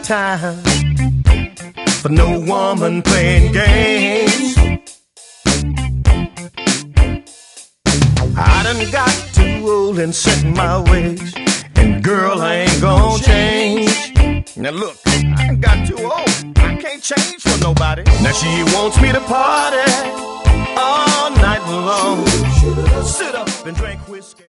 time for no woman playing games. I done got too old and set my ways, and girl, I ain't gonna change. Now look, I done got too old, I can't change for nobody. Now she wants me to party all night long, sit up and drink whiskey.